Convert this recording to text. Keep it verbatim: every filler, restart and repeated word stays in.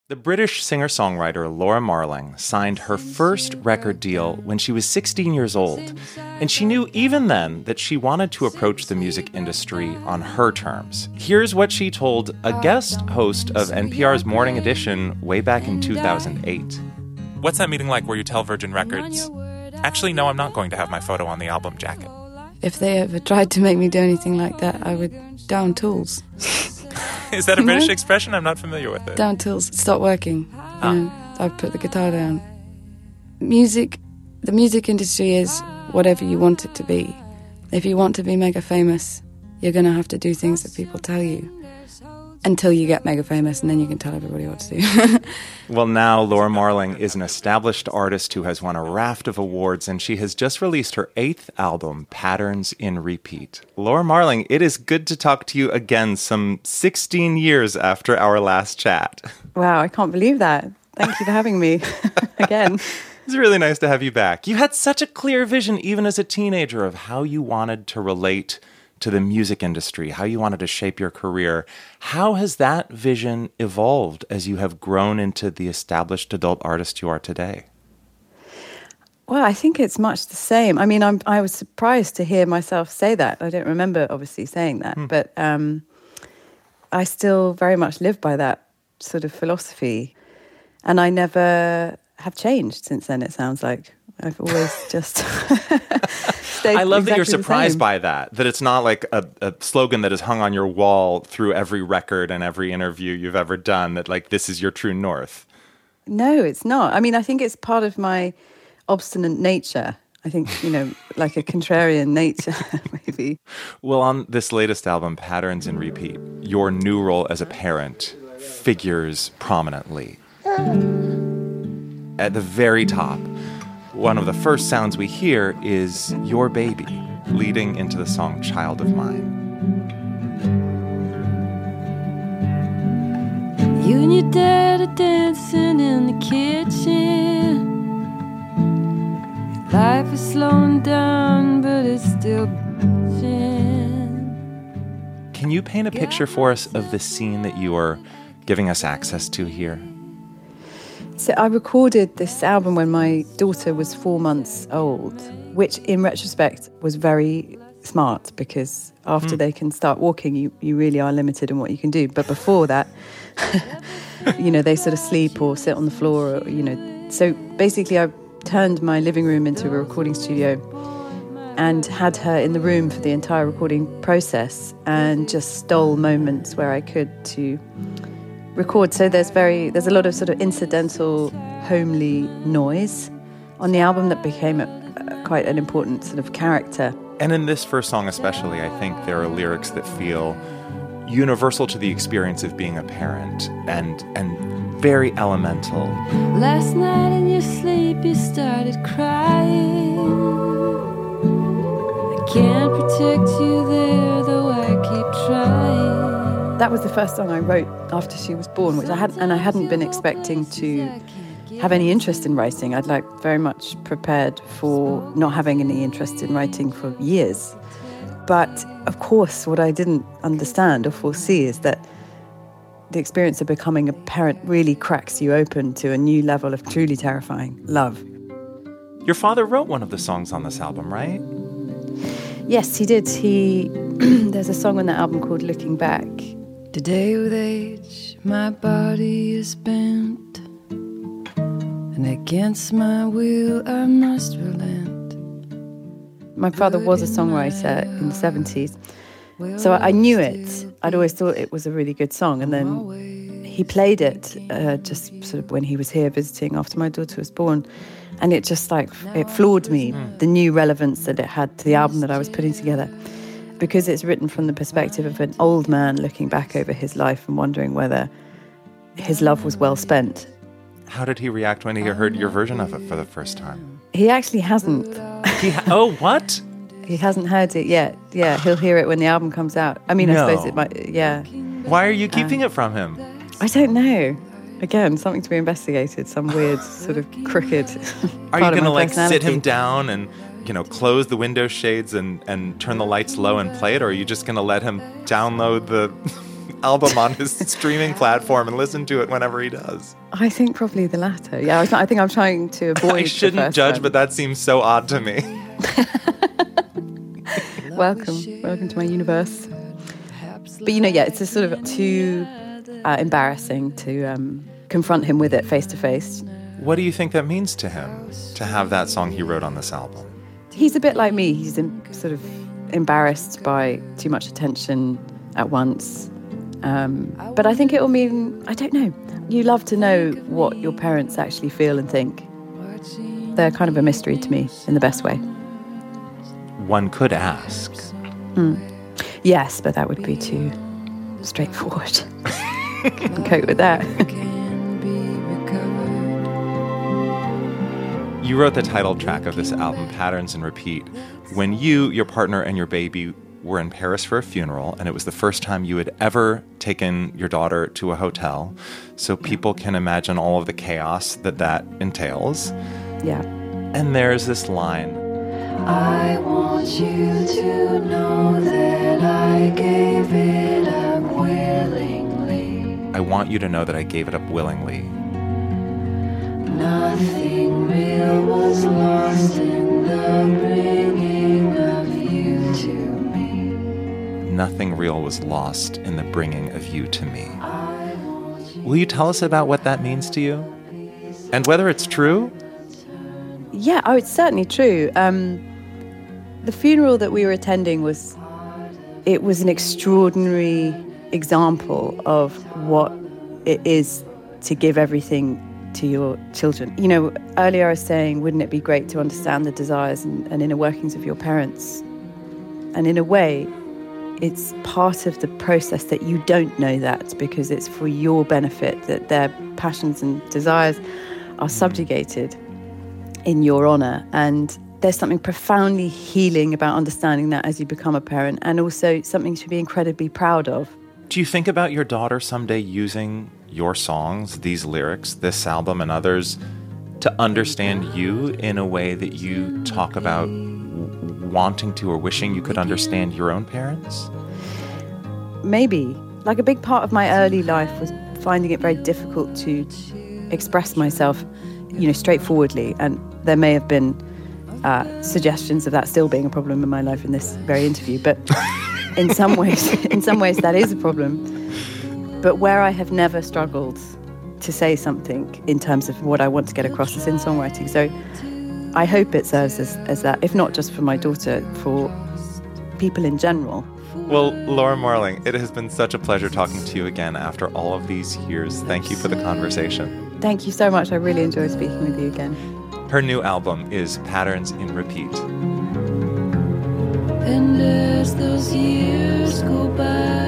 The British singer-songwriter Laura Marling signed her first record deal when she was sixteen years old, and she knew even then that she wanted to approach the music industry on her terms. Here's what she told a guest host of N P R's Morning Edition way back in two thousand eight. What's that meeting like where you tell Virgin Records, actually, no, I'm not going to have my photo on the album jacket? If they ever tried to make me do anything like that, I would down tools. Is that a You British know? expression? I'm not familiar with it. Down tools, stop working. Ah. You know, I put the guitar down. Music, the music industry is whatever you want it to be. If you want to be mega famous, you're going to have to do things that people tell you until you get mega famous, and then you can tell everybody what to do. Well, now Laura Marling is an established artist who has won a raft of awards, and she has just released her eighth album, Patterns in Repeat. Laura Marling, it is good to talk to you again some sixteen years after our last chat. Wow, I can't believe that. Thank you for having me again. It's really nice to have you back. You had such a clear vision, even as a teenager, of how you wanted to relate to the music industry, how you wanted to shape your career. How has that vision evolved as you have grown into the established adult artist you are today? Well, I think it's much the same. I mean, I'm, I was surprised to hear myself say that. I don't remember, obviously, saying that. Hmm. But um, I still very much live by that sort of philosophy. And I never have changed since then, it sounds like. I've always just... I love exactly that you're surprised by that, that it's not like a, a slogan that is hung on your wall through every record and every interview you've ever done, that like this is your true north. No, it's not. I mean, I think it's part of my obstinate nature. I think, you know, like a contrarian nature, maybe. Well, on this latest album, Patterns in Repeat, your new role as a parent figures prominently. At the very top, one of the first sounds we hear is your baby, leading into the song Child of Mine. You and your dad are dancing in the kitchen. Life is slowing down, but it's still pushing. Can you paint a picture for us of the scene that you are giving us access to here? So I recorded this album when my daughter was four months old, which in retrospect was very smart because after mm. they can start walking, you, you really are limited in what you can do. But before that, you know, they sort of sleep or sit on the floor, or, you know. So basically I turned my living room into a recording studio and had her in the room for the entire recording process and just stole moments where I could to record. So there's very there's a lot of sort of incidental homely noise on the album that became a, a, quite an important sort of character. And in this first song especially, I think there are lyrics that feel universal to the experience of being a parent and and very elemental. Last night in your sleep you started crying. I can't protect you there, though I keep trying. That was the first song I wrote after she was born, which I had, and I hadn't been expecting to have any interest in writing. I'd like very much prepared for not having any interest in writing for years. But of course, what I didn't understand or foresee is that the experience of becoming a parent really cracks you open to a new level of truly terrifying love. Your father wrote one of the songs on this album, right? Yes, he did. He there's a song on that album called Looking Back. Today with age, my body is bent, and against my will I must relent. My father was a songwriter in the seventies, so I knew it. I'd always thought it was a really good song, and then he played it uh, just sort of when he was here visiting after my daughter was born, and it just like, it floored me, the new relevance that it had to the album that I was putting together. Because it's written from the perspective of an old man looking back over his life and wondering whether his love was well spent. How did he react when he heard your version of it for the first time? He actually hasn't. He ha- oh, what? He hasn't heard it yet. Yeah, he'll hear it when the album comes out. I mean, no. I suppose it might, yeah. Why are you keeping uh, it from him? I don't know. Again, something to be investigated, some weird sort of crooked Are you going to like sit him down and, you know, close the window shades and, and turn the lights low and play it? Or are you just going to let him download the album on his streaming platform and listen to it whenever he does? I think probably the latter. Yeah, I, was, I think I'm trying to avoid I shouldn't the first judge, one. but that seems so odd to me. Welcome. Welcome to my universe. But, you know, yeah, it's just sort of too uh, embarrassing to um, confront him with it face to face. What do you think that means to him, to have that song he wrote on this album? He's a bit like me. He's in, sort of embarrassed by too much attention at once. Um, but I think it will mean, I don't know, you love to know what your parents actually feel and think. They're kind of a mystery to me in the best way. One could ask. Mm. Yes, but that would be too straightforward. Couldn't cope with that. You wrote the title track of this album, Patterns in Repeat, when you, your partner, and your baby were in Paris for a funeral, and it was the first time you had ever taken your daughter to a hotel, so people can imagine all of the chaos that that entails. Yeah. And there's this line. I want you to know that I gave it up willingly. I want you to know that I gave it up willingly. Nothing real was lost in the bringing of you to me. Nothing real was lost in the bringing of you to me. Will you tell us about what that means to you? And whether it's true? Yeah, oh, it's certainly true. Um, the funeral that we were attending was, it was an extraordinary example of what it is to give everything to your children. You know, earlier I was saying, wouldn't it be great to understand the desires and, and inner workings of your parents? And in a way, it's part of the process that you don't know that, because it's for your benefit that their passions and desires are subjugated in your honor. And there's something profoundly healing about understanding that as you become a parent, and also something to be incredibly proud of. Do you think about your daughter someday using your songs, these lyrics, this album and others, to understand you in a way that you talk about w- wanting to or wishing you could understand your own parents? Maybe. Like, a big part of my early life was finding it very difficult to express myself, you know, straightforwardly. And there may have been uh, suggestions of that still being a problem in my life in this very interview. But in some ways, in some ways that is a problem. But where I have never struggled to say something in terms of what I want to get across is in songwriting. So I hope it serves as, as that, if not just for my daughter, for people in general. Well, Laura Marling, it has been such a pleasure talking to you again after all of these years. Thank you for the conversation. Thank you so much. I really enjoyed speaking with you again. Her new album is Patterns in Repeat. And as those years go by,